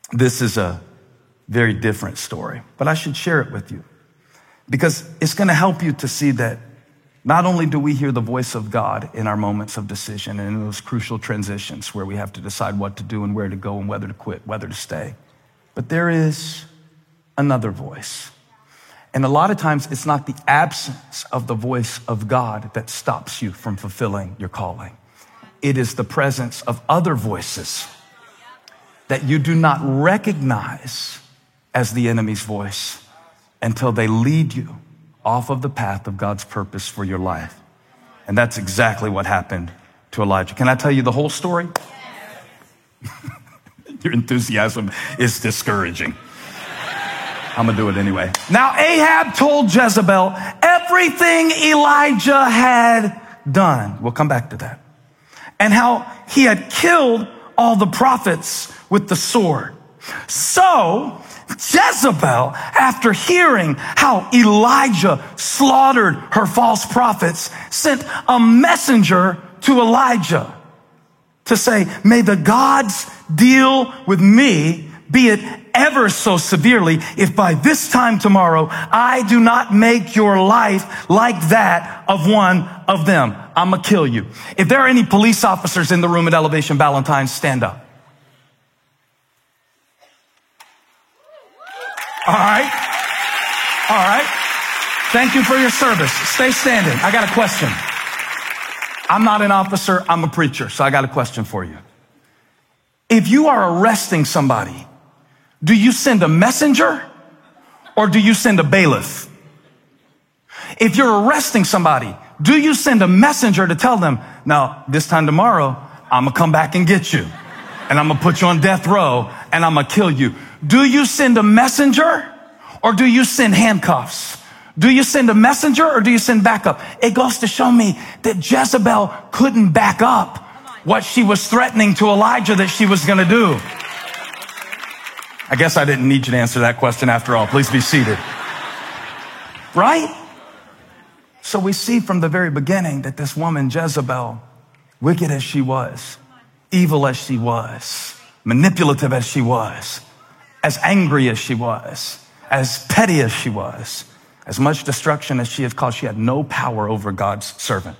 This is a very different story, but I should share it with you because it's going to help you to see that not only do we hear the voice of God in our moments of decision and in those crucial transitions where we have to decide what to do and where to go and whether to quit, whether to stay, but there is another voice. And a lot of times it's not the absence of the voice of God that stops you from fulfilling your calling. It is the presence of other voices that you do not recognize as the enemy's voice until they lead you off of the path of God's purpose for your life. And that's exactly what happened to Elijah. Can I tell you the whole story? Your enthusiasm is discouraging. I'm gonna do it anyway. Now Ahab told Jezebel everything Elijah had done. We'll come back to that. And how he had killed all the prophets with the sword. So Jezebel, after hearing how Elijah slaughtered her false prophets, sent a messenger to Elijah to say, may the gods deal with me, be it ever so severely, if by this time tomorrow I do not make your life like that of one of them. I'm gonna kill you. If there are any police officers in the room at Elevation Valentine's, stand up. All right. Thank you for your service. Stay standing. I got a question. I'm not an officer. I'm a preacher. So I got a question for you. If you are arresting somebody, do you send a messenger or do you send a bailiff? If you're arresting somebody, do you send a messenger to tell them, now this time tomorrow, I'm gonna come back and get you and I'm gonna put you on death row and I'm gonna kill you? Do you send a messenger or do you send handcuffs? Do you send a messenger or do you send backup? It goes to show me that Jezebel couldn't back up what she was threatening to Elijah that she was going to do. I guess I didn't need you to answer that question after all. Please be seated. Right? So we see from the very beginning that this woman, Jezebel, wicked as she was, evil as she was, manipulative as she was, as angry as she was, as petty as she was, as much destruction as she has caused, she had no power over God's servant.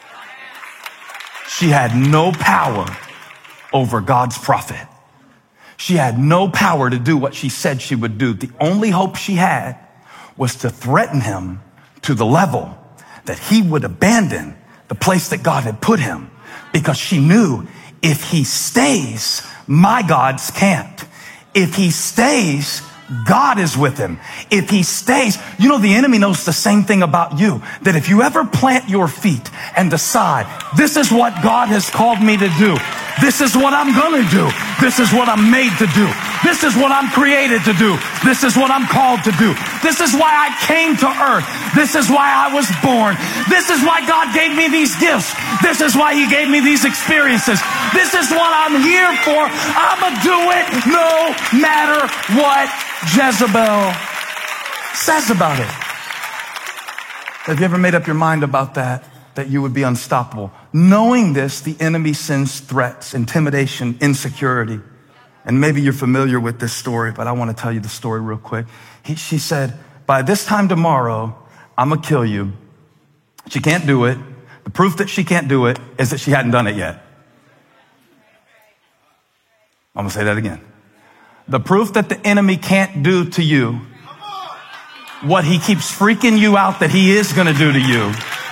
She had no power over God's prophet. She had no power to do what she said she would do. The only hope she had was to threaten him to the level that he would abandon the place that God had put him, because she knew if he stays, my gods can't. If he stays, God is with him. If he stays, you know, the enemy knows the same thing about you, that if you ever plant your feet and decide, this is what God has called me to do, this is what I'm going to do, this is what I'm made to do, this is what I'm created to do, this is what I'm called to do, this is why I came to earth, this is why I was born, this is why God gave me these gifts, this is why he gave me these experiences, this is what I'm here for, I'm going to do it no matter what Jezebel says about it. Have you ever made up your mind about that you would be unstoppable? Knowing this, the enemy sends threats, intimidation, insecurity. And maybe you're familiar with this story, but I want to tell you the story real quick. She said, by this time tomorrow, I'm going to kill you. She can't do it. The proof that she can't do it is that she hadn't done it yet. I'm going to say that again. The proof that the enemy can't do to you what he keeps freaking you out that he is going to do to you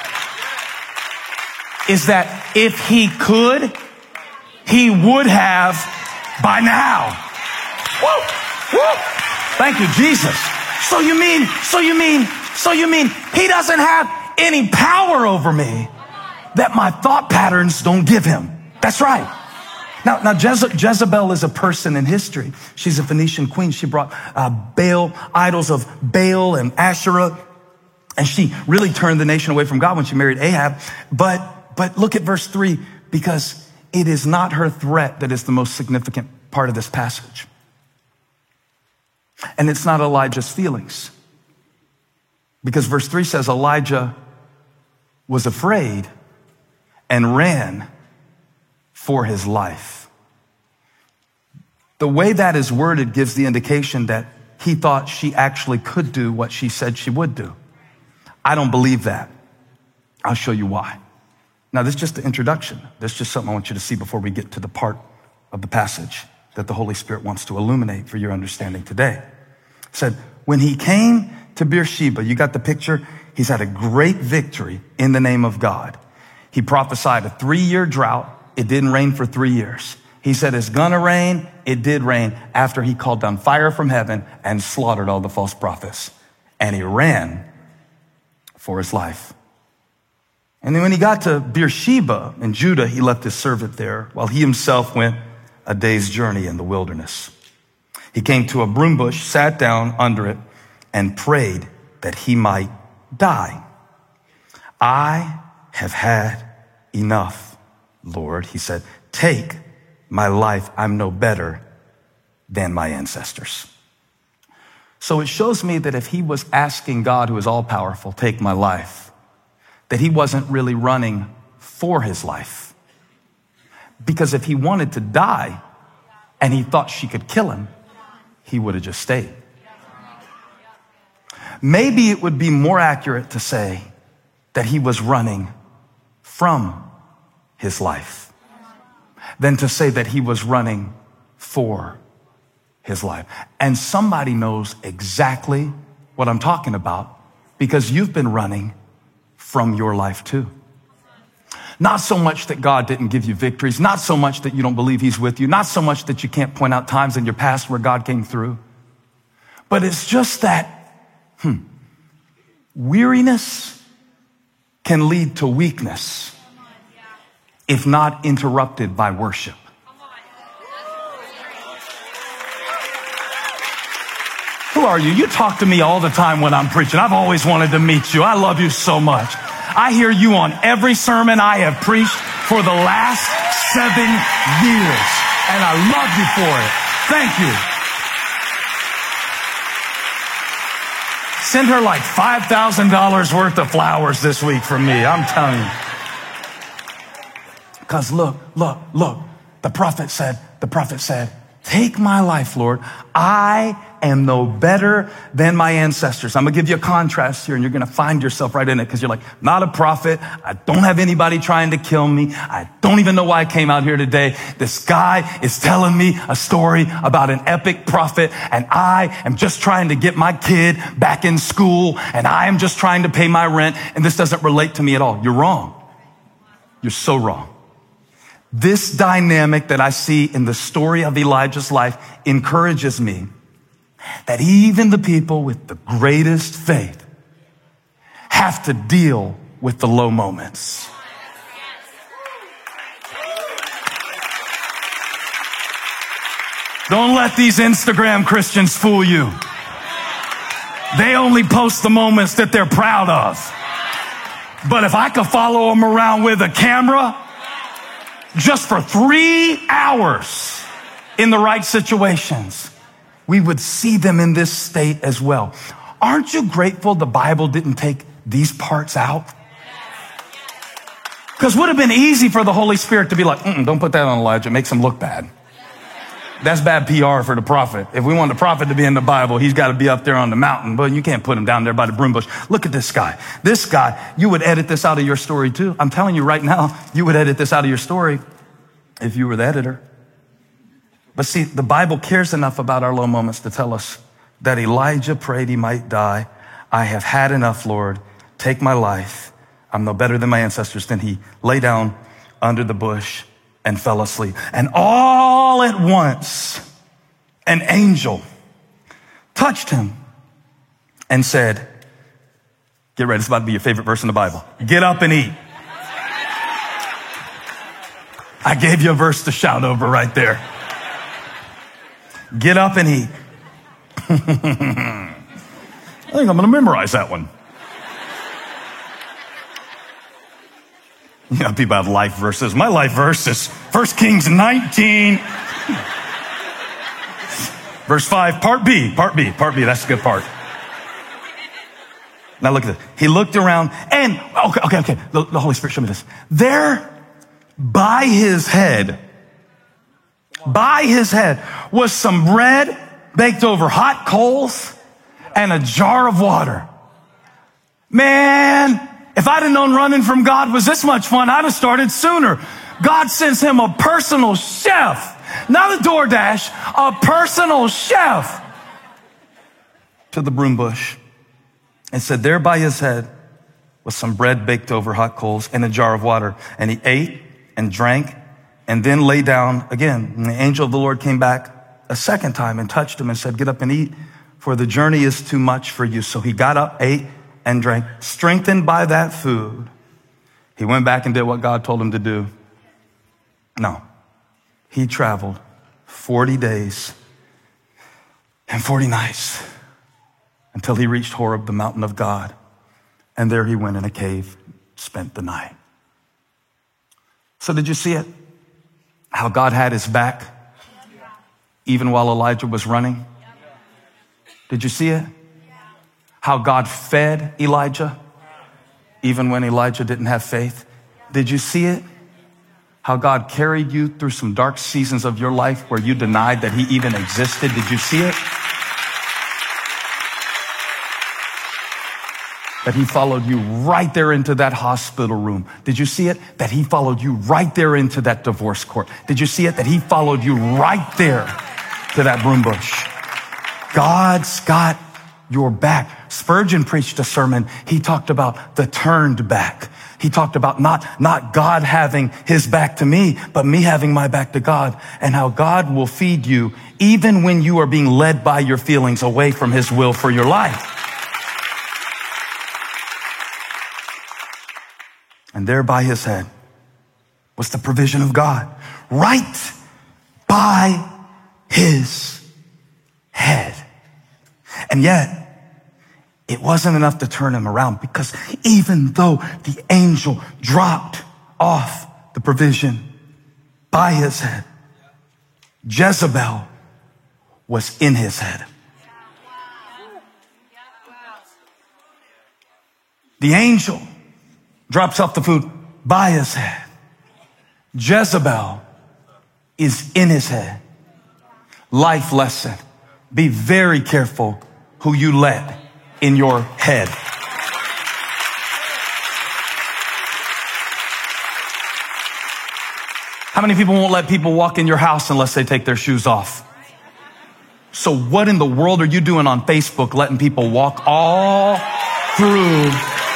is that if he could, he would have by now. Woo! Woo! Thank you, Jesus. So you mean he doesn't have any power over me that my thought patterns don't give him. That's right. Now Jezebel is a person in history. She's a Phoenician queen. She brought Baal, idols of Baal and Asherah, and she really turned the nation away from God when she married Ahab. But look at verse 3, because it is not her threat that is the most significant part of this passage. And it's not Elijah's feelings. Because verse 3 says Elijah was afraid and ran for his life. The way that is worded gives the indication that he thought she actually could do what she said she would do. I don't believe that. I'll show you why. Now, this is just the introduction. This is just something I want you to see before we get to the part of the passage that the Holy Spirit wants to illuminate for your understanding today. It said, when he came to Beersheba, you got the picture? He's had a great victory in the name of God. He prophesied a 3-year drought. It didn't rain for 3 years. He said, it's gonna rain. It did rain after he called down fire from heaven and slaughtered all the false prophets. And he ran for his life. And then when he got to Beersheba in Judah, he left his servant there while he himself went a day's journey in the wilderness. He came to a broom bush, sat down under it, and prayed that he might die. I have had enough, Lord, he said. Take my life. I'm no better than my ancestors. So it shows me that if he was asking God, who is all powerful, take my life, that he wasn't really running for his life. Because if he wanted to die and he thought she could kill him, he would have just stayed. Maybe it would be more accurate to say that he was running from his life than to say that he was running for his life. And somebody knows exactly what I'm talking about because you've been running from your life too. Not so much that God didn't give you victories, not so much that you don't believe he's with you, not so much that you can't point out times in your past where God came through, but it's just that weariness can lead to weakness if not interrupted by worship. Who are you? You talk to me all the time when I'm preaching. I've always wanted to meet you. I love you so much. I hear you on every sermon I have preached for the last 7 years. And I love you for it. Thank you. Send her like $5,000 worth of flowers this week from me. I'm telling you. Because look. The prophet said, take my life, Lord. I am no better than my ancestors. I'm going to give you a contrast here and you're going to find yourself right in it because you're like, not a prophet. I don't have anybody trying to kill me. I don't even know why I came out here today. This guy is telling me a story about an epic prophet and I am just trying to get my kid back in school and I am just trying to pay my rent and this doesn't relate to me at all. You're wrong. You're so wrong. This dynamic that I see in the story of Elijah's life encourages me that even the people with the greatest faith have to deal with the low moments. Don't let these Instagram Christians fool you. They only post the moments that they're proud of. But if I could follow them around with a camera just for 3 hours in the right situations, we would see them in this state as well. Aren't you grateful the Bible didn't take these parts out? Because it would have been easy for the Holy Spirit to be like, don't put that on Elijah. It makes him look bad. That's bad PR for the prophet. If we want the prophet to be in the Bible, he's got to be up there on the mountain. But you can't put him down there by the broom bush. Look at this guy. This guy, you would edit this out of your story too. I'm telling you right now, you would edit this out of your story if you were the editor. But see, the Bible cares enough about our low moments to tell us that Elijah prayed he might die. I have had enough, Lord. Take my life. I'm no better than my ancestors. Then he lay down under the bush and fell asleep. And all at once, an angel touched him and said, get ready, this is about to be your favorite verse in the Bible. Get up and eat. I gave you a verse to shout over right there. Get up and eat. I think I'm going to memorize that one. You know, people have life verses. My life verse is 1 Kings 19, verse 5, part B. That's a good part. Now look at this. He looked around and, okay. The Holy Spirit showed me this. There by his head was some bread baked over hot coals and a jar of water. Man, if I'd have known running from God was this much fun, I'd have started sooner. God sends him a personal chef, not a DoorDash, a personal chef to the broom bush, and said, there by his head was some bread baked over hot coals and a jar of water. And he ate and drank and then lay down again. And the angel of the Lord came back a second time and touched him and said, get up and eat, for the journey is too much for you. So he got up, ate, and drank. Strengthened by that food, he went back and did what God told him to do. No, he traveled 40 days and 40 nights until he reached Horeb, the mountain of God. And there he went in a cave, spent the night. So did you see it? How God had his back even while Elijah was running? Did you see it? How God fed Elijah even when Elijah didn't have faith? Did you see it? How God carried you through some dark seasons of your life where you denied that he even existed? Did you see it? That he followed you right there into that hospital room. Did you see it? That he followed you right there into that divorce court. Did you see it? That he followed you right there to that broom bush. God's got your back. Spurgeon preached a sermon. He talked about the turned back. He talked about not God having his back to me, but me having my back to God, and how God will feed you even when you are being led by your feelings away from his will for your life. And there by his head was the provision of God. Right by his head. And yet, it wasn't enough to turn him around, because even though the angel dropped off the provision by his head, Jezebel was in his head. The angel drops off the food by his head. Jezebel is in his head. Life lesson. Be very careful who you let in your head. How many people won't let people walk in your house unless they take their shoes off? So what in the world are you doing on Facebook letting people walk all through?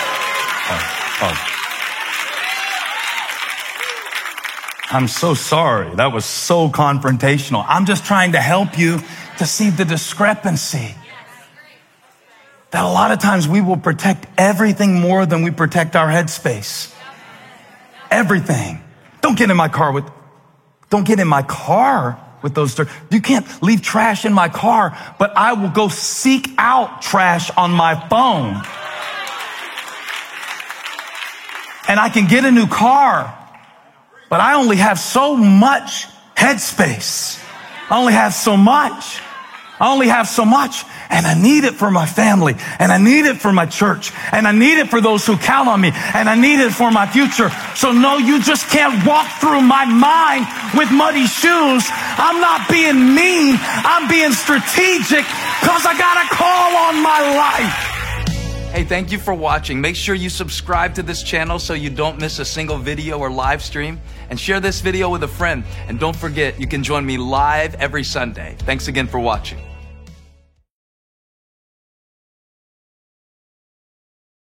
I'm so sorry. That was so confrontational. I'm just trying to help you to see the discrepancy. That a lot of times we will protect everything more than we protect our headspace. Everything. Don't get in my car with those dirt. You can't leave trash in my car, but I will go seek out trash on my phone. And I can get a new car, but I only have so much headspace. I only have so much. And I need it for my family. And I need it for my church. And I need it for those who count on me. And I need it for my future. So no, you just can't walk through my mind with muddy shoes. I'm not being mean. I'm being strategic, because I got a call on my life. Hey, thank you for watching. Make sure you subscribe to this channel so you don't miss a single video or live stream. And share this video with a friend. And don't forget, you can join me live every Sunday. Thanks again for watching.